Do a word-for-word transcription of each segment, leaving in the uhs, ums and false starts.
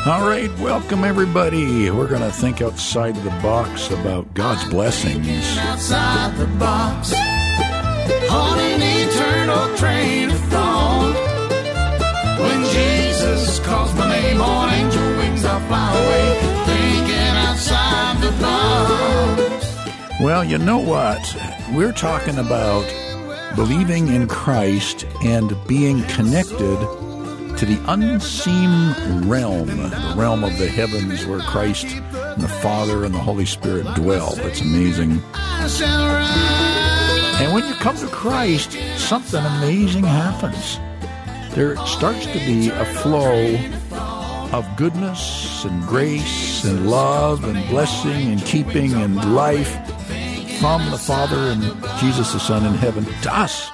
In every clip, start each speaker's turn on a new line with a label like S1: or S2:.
S1: All right, welcome everybody. We're going to think outside the box about God's blessings.
S2: Outside the box, on an eternal train of thought. When Jesus calls my name on angel wings, I'll fly away, thinking outside the box.
S1: Well, you know what? We're talking about believing in Christ and being connected to the unseen realm, the realm of the heavens where Christ and the Father and the Holy Spirit dwell. It's amazing. And when you come to Christ, something amazing happens. There starts to be a flow of goodness and grace and love and blessing and keeping and life from the Father and Jesus the Son in heaven to us.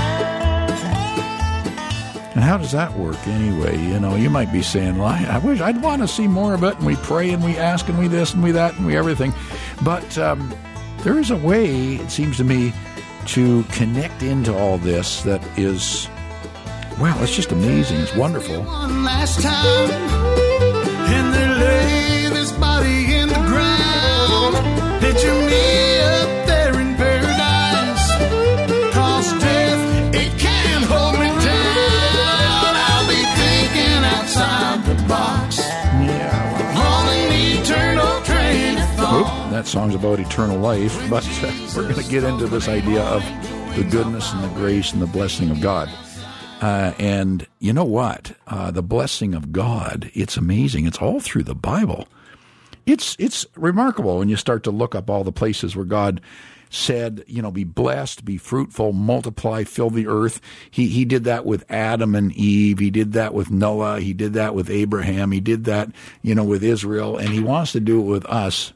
S1: And how does that work anyway? You know, you might be saying, well, I, I wish I'd want to see more of it, and we pray and we ask and we this and we that and we everything. But um, there is a way, it seems to me, to connect into all this that is, wow, it's just amazing. It's wonderful.
S2: One last time, and they lay this body in the ground. Picture me up there in paradise, 'cause death, it can't hold me down. I'll be thinking outside the box.
S1: Yeah.
S2: On an eternal train of thought.
S1: Oop, that song's about eternal life, but uh, we're going to get into this idea of the goodness and the grace and the blessing of God. Uh, and you know what? Uh, the blessing of God, it's amazing. It's all through the Bible. It's it's remarkable when you start to look up all the places where God said, you know, be blessed, be fruitful, multiply, fill the earth. He he did that with Adam and Eve. He did that with Noah. He did that with Abraham. He did that, you know, with Israel. And he wants to do it with us.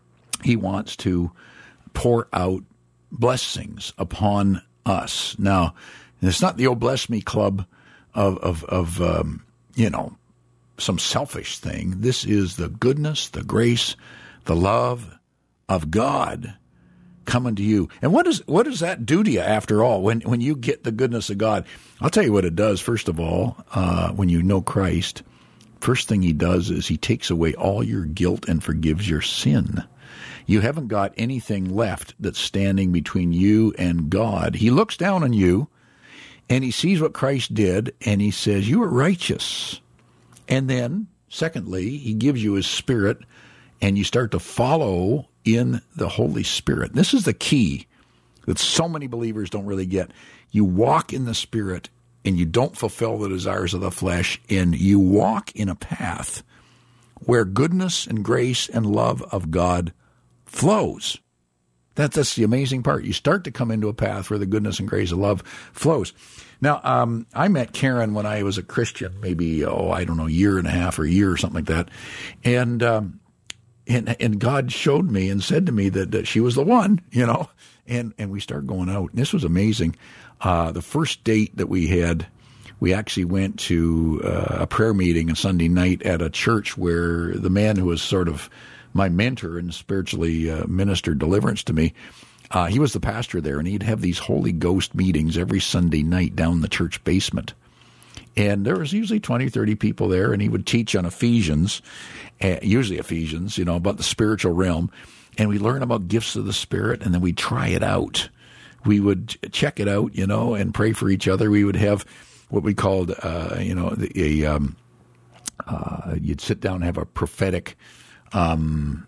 S1: He wants to pour out blessings upon us. Now, it's not the old bless me club of, of, of um, you know, some selfish thing. This is the goodness, the grace, the love of God coming to you. And what does what does that do to you after all when, when you get the goodness of God? I'll tell you what it does. First of all, uh, when you know Christ, first thing he does is he takes away all your guilt and forgives your sin. You haven't got anything left that's standing between you and God. He looks down on you and he sees what Christ did and he says, you are righteous. And then, secondly, he gives you his Spirit and you start to follow in the Holy Spirit. This is the key that so many believers don't really get. You walk in the Spirit and you don't fulfill the desires of the flesh, and you walk in a path where goodness and grace and love of God flows. That, that's the amazing part. You start to come into a path where the goodness and grace and love flows. Now, um, I met Karen when I was a Christian, maybe, oh, I don't know, a year and a half or a year or something like that. And um, and and God showed me and said to me that, that she was the one, you know, and, and we started going out. And this was amazing. Uh, the first date that we had, we actually went to uh, a prayer meeting a Sunday night at a church where the man who was sort of my mentor and spiritually uh, ministered deliverance to me, uh, he was the pastor there, and he'd have these Holy Ghost meetings every Sunday night down in the church basement. And there was usually twenty, thirty people there, and he would teach on Ephesians, uh, usually Ephesians, you know, about the spiritual realm. And we learn about gifts of the Spirit, and then we try it out. We would check it out, you know, and pray for each other. We would have what we called, uh, you know, a um, uh, you'd sit down and have a prophetic, um,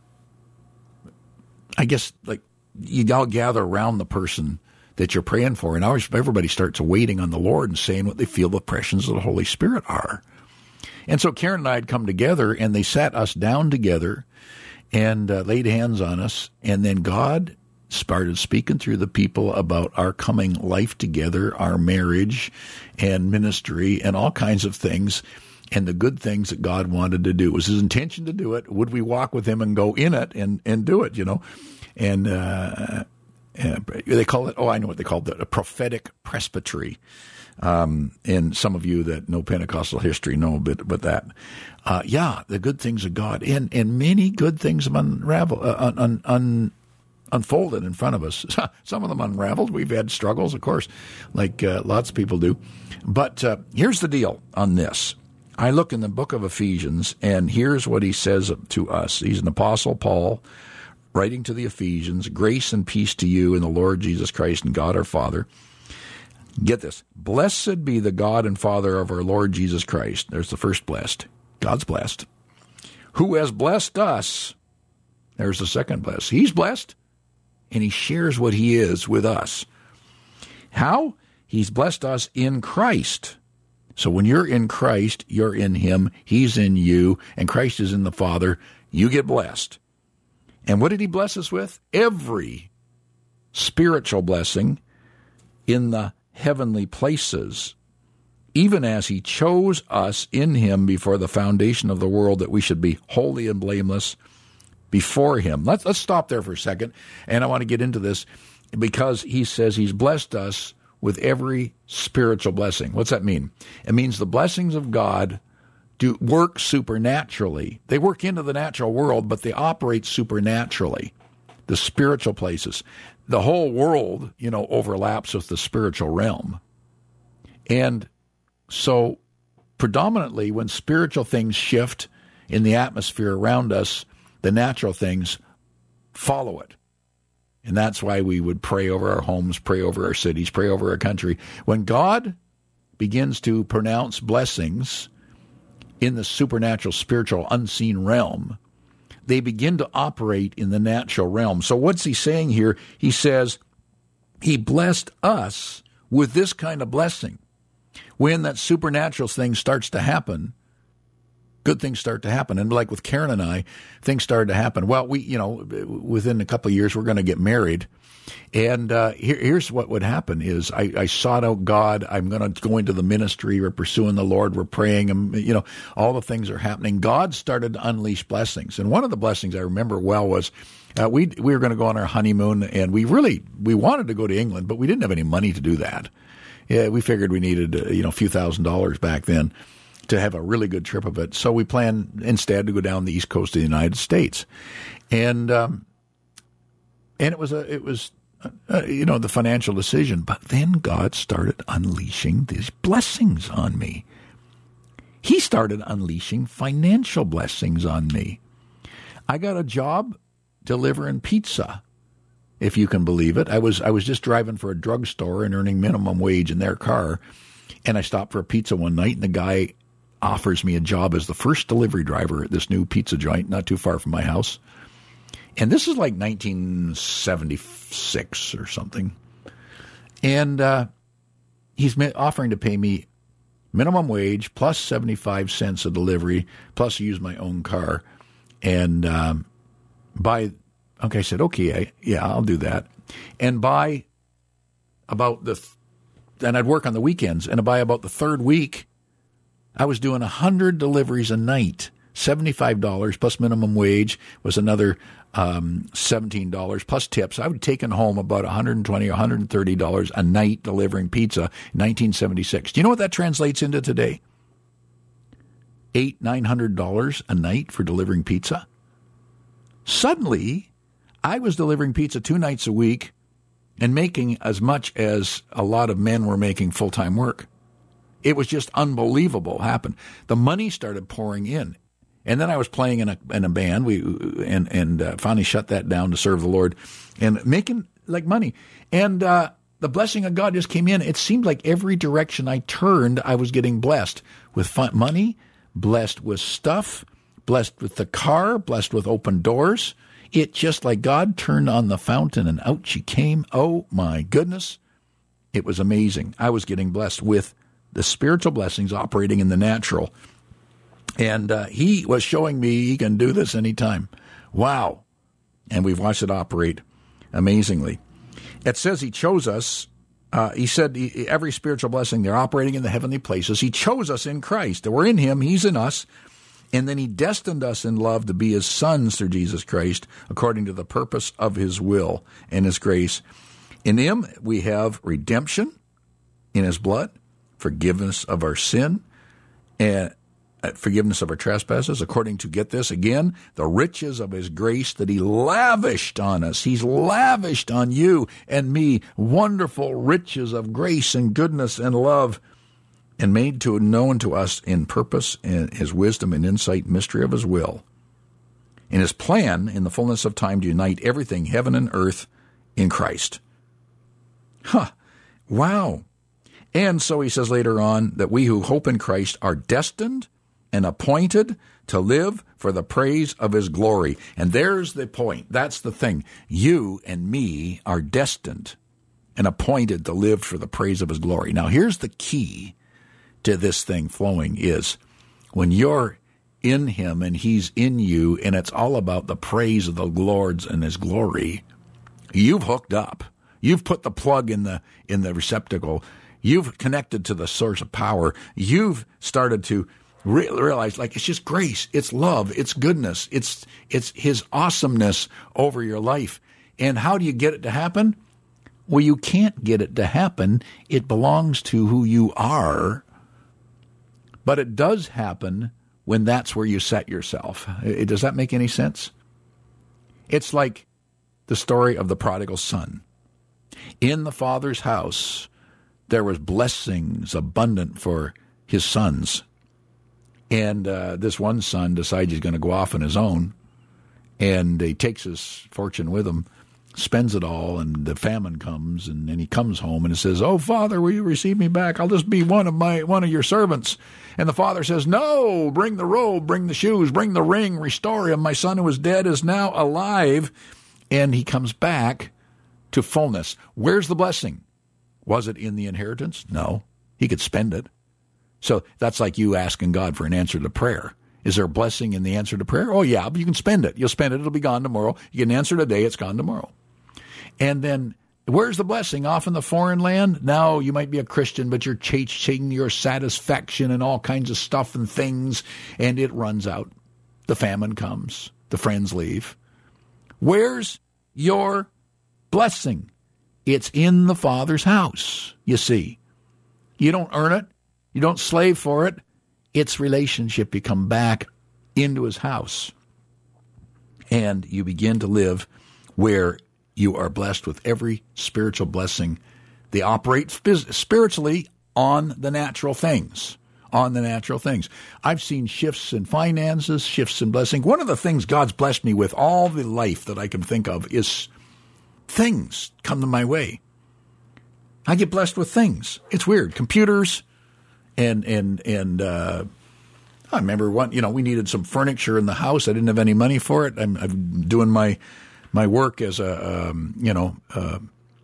S1: I guess, like you'd all gather around the person that you're praying for, and always everybody starts waiting on the Lord and saying what they feel the impressions of the Holy Spirit are. And so Karen and I had come together, and they sat us down together and uh, laid hands on us, and then God started speaking through the people about our coming life together, our marriage and ministry and all kinds of things, and the good things that God wanted to do. It was his intention to do it. Would we walk with him and go in it and, and do it, you know? And uh, uh, they call it, oh, I know what they call it, a prophetic presbytery. Um, and some of you that know Pentecostal history know a bit about that. Uh, yeah, the good things of God. And, and many good things have unraveled, uh, un, un, un, unfolded in front of us. Some of them unraveled. We've had struggles, of course, like uh, lots of people do. But uh, here's the deal on this. I look in the book of Ephesians, and here's what he says to us. He's an apostle, Paul, writing to the Ephesians, grace and peace to you in the Lord Jesus Christ and God our Father. Get this. Blessed be the God and Father of our Lord Jesus Christ. There's the first blessed. God's blessed. Who has blessed us. There's the second blessed. He's blessed, and he shares what he is with us. How? He's blessed us in Christ. So when you're in Christ, you're in him, he's in you, and Christ is in the Father, you get blessed. And what did he bless us with? Every spiritual blessing in the heavenly places, even as he chose us in him before the foundation of the world, that we should be holy and blameless before him. Let's, let's stop there for a second, and I want to get into this because he says he's blessed us with every spiritual blessing. What's that mean? It means the blessings of God do work supernaturally. They work into the natural world, but they operate supernaturally. The spiritual places. The whole world, you know, overlaps with the spiritual realm. And so predominantly when spiritual things shift in the atmosphere around us, the natural things follow it. And that's why we would pray over our homes, pray over our cities, pray over our country. When God begins to pronounce blessings in the supernatural, spiritual, unseen realm, they begin to operate in the natural realm. So what's he saying here? He says he blessed us with this kind of blessing. When that supernatural thing starts to happen, good things start to happen. And like with Karen and I, things started to happen. Well, we, you know, within a couple of years, we're going to get married. And uh, here, here's what would happen is I, I sought out God. I'm going to go into the ministry. We're pursuing the Lord. We're praying. And, you know, all the things are happening. God started to unleash blessings. And one of the blessings I remember well was uh, we we were going to go on our honeymoon. And we really, we wanted to go to England, but we didn't have any money to do that. Yeah, we figured we needed, uh, you know, a few thousand dollars back then to have a really good trip of it. So we planned instead to go down the east coast of the United States. And um, and it was, a it was uh, you know, the financial decision. But then God started unleashing these blessings on me. He started unleashing financial blessings on me. I got a job delivering pizza, if you can believe it. I was I was just driving for a drugstore and earning minimum wage in their car. And I stopped for a pizza one night, and the guy offers me a job as the first delivery driver at this new pizza joint not too far from my house. And this is like nineteen seventy-six or something. And uh, he's offering to pay me minimum wage plus seventy-five cents a delivery, plus use my own car. And um, by, okay, I said, okay, I, yeah, I'll do that. And by about the, and I'd work on the weekends, and by about the third week, I was doing one hundred deliveries a night. seventy-five dollars plus minimum wage was another um, seventeen dollars plus tips. I would take home about one hundred twenty dollars, one hundred thirty dollars a night delivering pizza in nineteen seventy-six. Do you know what that translates into today? Eight hundred dollars, nine hundred dollars a night for delivering pizza. Suddenly, I was delivering pizza two nights a week and making as much as a lot of men were making full-time work. It was just unbelievable happened. The money started pouring in. And then I was playing in a in a band. We and and uh, finally shut that down to serve the Lord and making like money. And uh, the blessing of God just came in. It seemed like every direction I turned, I was getting blessed with fun, money, blessed with stuff, blessed with the car, blessed with open doors. It just like God turned on the fountain and out she came. Oh, my goodness. It was amazing. I was getting blessed with the spiritual blessings operating in the natural. And uh, he was showing me he can do this anytime. Wow. And we've watched it operate amazingly. It says he chose us. Uh, he said he, every spiritual blessing, they're operating in the heavenly places. He chose us in Christ. We're in him. He's in us. And then he destined us in love to be his sons through Jesus Christ, according to the purpose of his will and his grace. In him we have redemption in his blood, forgiveness of our sin, and forgiveness of our trespasses, according to, get this again, the riches of his grace that he lavished on us. He's lavished on you and me wonderful riches of grace and goodness and love and made to known to us in purpose and his wisdom and insight, mystery of his will, in his plan in the fullness of time to unite everything, heaven and earth, in Christ. Huh. Wow. And so he says later on that we who hope in Christ are destined and appointed to live for the praise of his glory. And there's the point. That's the thing. You and me are destined and appointed to live for the praise of his glory. Now, here's the key to this thing flowing is when you're in him and he's in you and it's all about the praise of the Lord's and his glory, you've hooked up. You've put the plug in the in the receptacle. You've connected to the source of power. You've started to re- realize, like, it's just grace. It's love. It's goodness. It's it's his awesomeness over your life. And how do you get it to happen? Well, you can't get it to happen. It belongs to who you are. But it does happen when that's where you set yourself. Does that make any sense? It's like the story of the prodigal son. In the father's house, there was blessings abundant for his sons. And uh, this one son decides he's going to go off on his own, and he takes his fortune with him, spends it all, and the famine comes, and, and he comes home and he says, "Oh, Father, will you receive me back? I'll just be one of my one of your servants." And the father says, "No, bring the robe, bring the shoes, bring the ring, restore him. My son who was dead is now alive." And he comes back to fullness. Where's the blessing? Was it in the inheritance? No. He could spend it. So that's like you asking God for an answer to prayer. Is there a blessing in the answer to prayer? Oh, yeah, but you can spend it. You'll spend it. It'll be gone tomorrow. You get an answer today. It's gone tomorrow. And then where's the blessing? Off in the foreign land? Now you might be a Christian, but you're chasing your satisfaction and all kinds of stuff and things, and it runs out. The famine comes. The friends leave. Where's your blessing? It's in the Father's house, you see. You don't earn it. You don't slave for it. It's relationship. You come back into his house, and you begin to live where you are blessed with every spiritual blessing. They operate spiritually on the natural things. On the natural things. I've seen shifts in finances, shifts in blessing. One of the things God's blessed me with all the life that I can think of is things come to my way. I get blessed with things. It's weird. Computers and, and, and, uh, I remember one, you know, we needed some furniture in the house. I didn't have any money for it. I'm, I'm doing my, my work as a, um, you know, uh,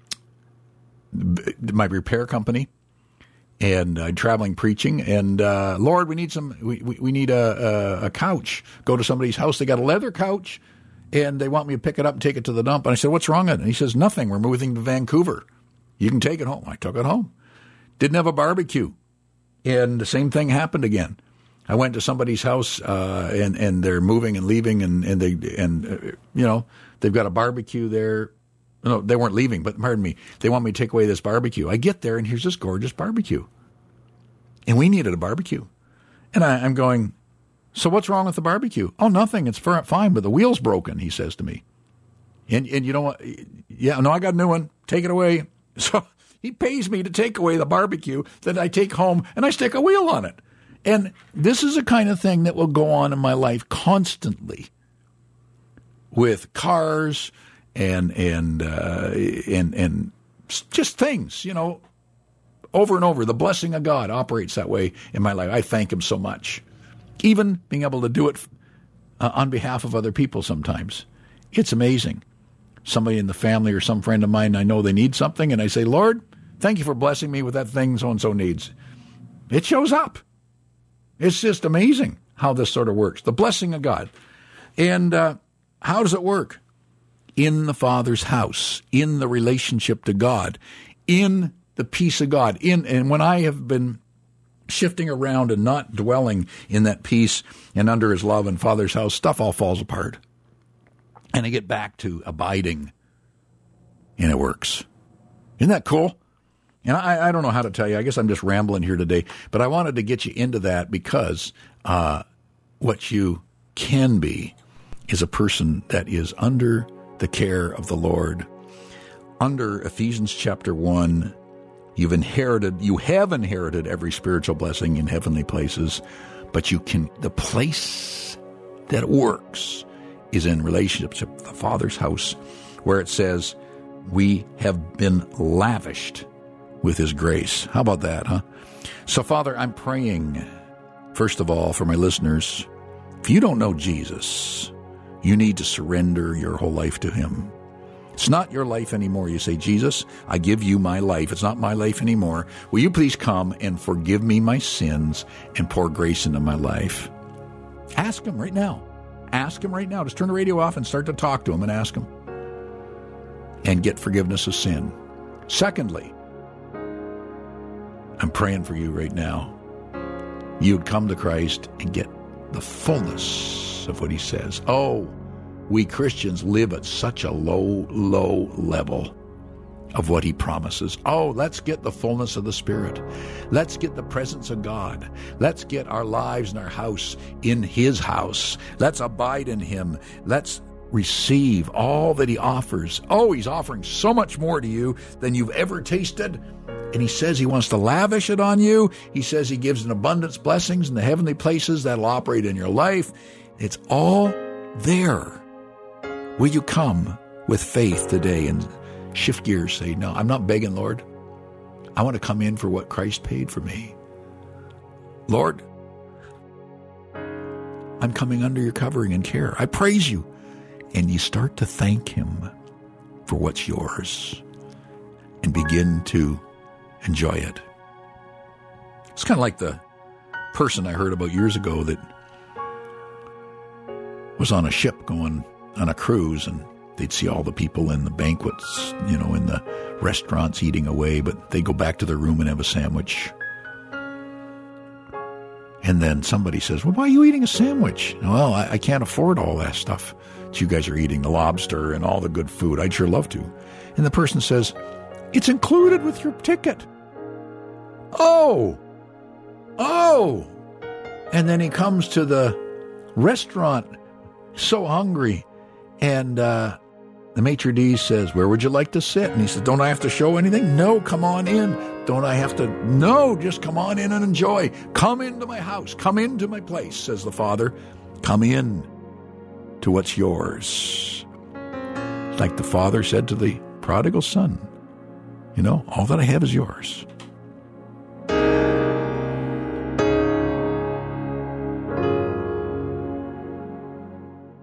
S1: my repair company. And uh, traveling preaching, and uh, Lord, we need some. We, we, we need a, a a couch. Go to somebody's house. They got a leather couch, and they want me to pick it up and take it to the dump. And I said, "What's wrong with it?" And he says, "Nothing. We're moving to Vancouver. You can take it home." I took it home. Didn't have a barbecue, and the same thing happened again. I went to somebody's house, uh, and and they're moving and leaving, and and they and uh, you know they've got a barbecue there. No, they weren't leaving, but pardon me. They want me to take away this barbecue. I get there, and here's this gorgeous barbecue. And we needed a barbecue. And I, I'm going, "So what's wrong with the barbecue?" "Oh, nothing. It's fine, but the wheel's broken," he says to me. And and you know what? Yeah, no, I got a new one. Take it away. So he pays me to take away the barbecue that I take home, and I stick a wheel on it. And this is the kind of thing that will go on in my life constantly with cars and and uh, and and just things, you know, over and over. The blessing of God operates that way in my life. I thank him so much. Even being able to do it uh, on behalf of other people sometimes. It's amazing. Somebody in the family or some friend of mine, I know they need something, and I say, "Lord, thank you for blessing me with that thing so-and-so needs." It shows up. It's just amazing how this sort of works. The blessing of God. And uh, how does it work? In the Father's house, in the relationship to God, in the peace of God. In and when I have been shifting around and not dwelling in that peace and under his love and Father's house, stuff all falls apart. And I get back to abiding, and it works. Isn't that cool? And I, I don't know how to tell you. I guess I'm just rambling here today. But I wanted to get you into that because uh, what you can be is a person that is under the care of the Lord. Under Ephesians chapter one, You've inherited, you have inherited every spiritual blessing in heavenly places, but you can, the place that works is in relationship with the Father's house, where it says, we have been lavished with His grace. How about that, huh? So, Father, I'm praying, first of all, for my listeners. If you don't know Jesus, you need to surrender your whole life to Him. It's not your life anymore. You say, Jesus, I give you my life. It's not my life anymore. Will you please come and forgive me my sins and pour grace into my life? Ask Him right now. Ask Him right now. Just turn the radio off and start to talk to Him and ask Him. And get forgiveness of sin. Secondly, I'm praying for you right now. You'd come to Christ and get the fullness of what He says. Oh, we Christians live at such a low, low level of what He promises. Oh, let's get the fullness of the Spirit. Let's get the presence of God. Let's get our lives and our house in His house. Let's abide in Him. Let's receive all that He offers. Oh, He's offering so much more to you than you've ever tasted. And He says He wants to lavish it on you. He says He gives an abundance blessings in the heavenly places that'll operate in your life. It's all there. Will you come with faith today and shift gears? Say, no, I'm not begging, Lord. I want to come in for what Christ paid for me. Lord, I'm coming under your covering and care. I praise you. And you start to thank Him for what's yours and begin to enjoy it. It's kind of like the person I heard about years ago that was on a ship going on a cruise, and they'd see all the people in the banquets, you know, in the restaurants eating away, but they go back to their room and have a sandwich. And then somebody says, well, why are you eating a sandwich? Well, I, I can't afford all that stuff that you guys are eating, the lobster and all the good food. I'd sure love to. And the person says, it's included with your ticket. Oh, oh. And then he comes to the restaurant so hungry, and uh, the maitre d' says, where would you like to sit? And he says, don't I have to show anything? No, come on in. Don't I have to? No, just come on in and enjoy. Come into my house. Come into my place, says the Father. Come in to what's yours. Like the Father said to the prodigal son, you know, all that I have is yours.